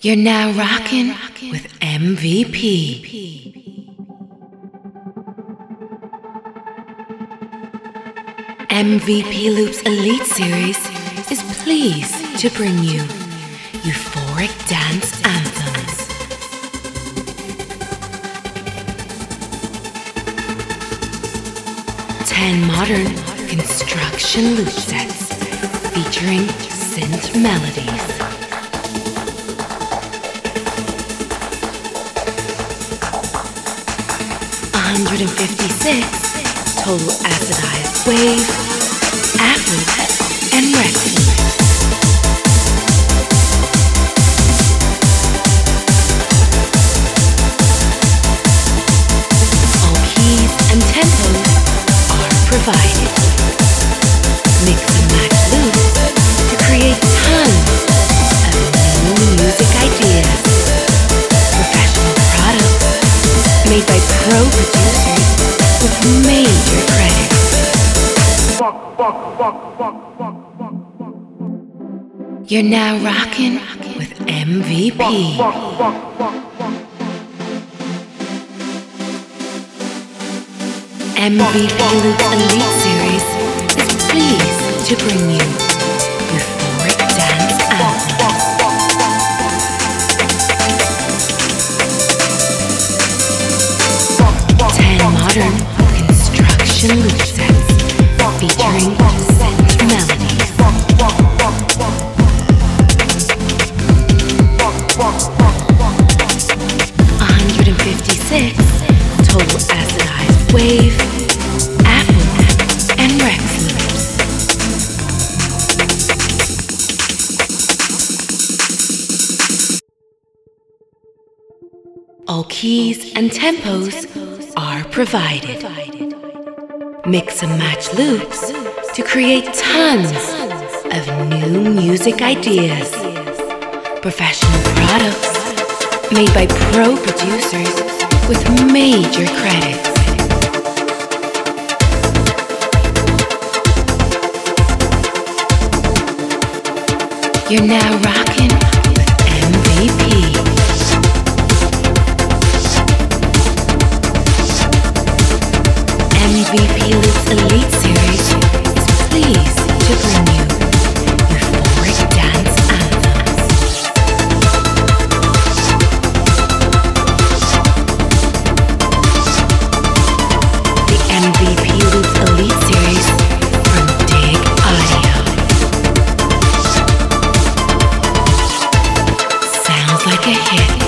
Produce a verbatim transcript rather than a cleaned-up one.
You're now rocking with M V P. M V P Loops Elite Series is pleased to bring you euphoric dance anthems. Ten modern construction loop sets featuring synth melodies. one hundred fifty-six total acidized wave, Afro, and Rex. All keys and tempos are provided. Mix and match loops to create tons of new music ideas. Professional products made by pro producers with major credit. You're now rocking with M V P. M V P Loops Elite Series is pleased to bring you euphoric dance anthems. Ten modern construction loop sets featuring synth melodies. one hundred fifty-six total acidized wave, Afro, and Rex loops. All keys and tempos are provided. Mix and match loops to create tons of new music ideas. Professional products made by pro producers with major credits. You're now rocking with M V P. M V P Loops Elite Series is pleased to bring you euphoric dance anthems. The M V P Loops Elite Series from Dig Audio. Sounds like a hit.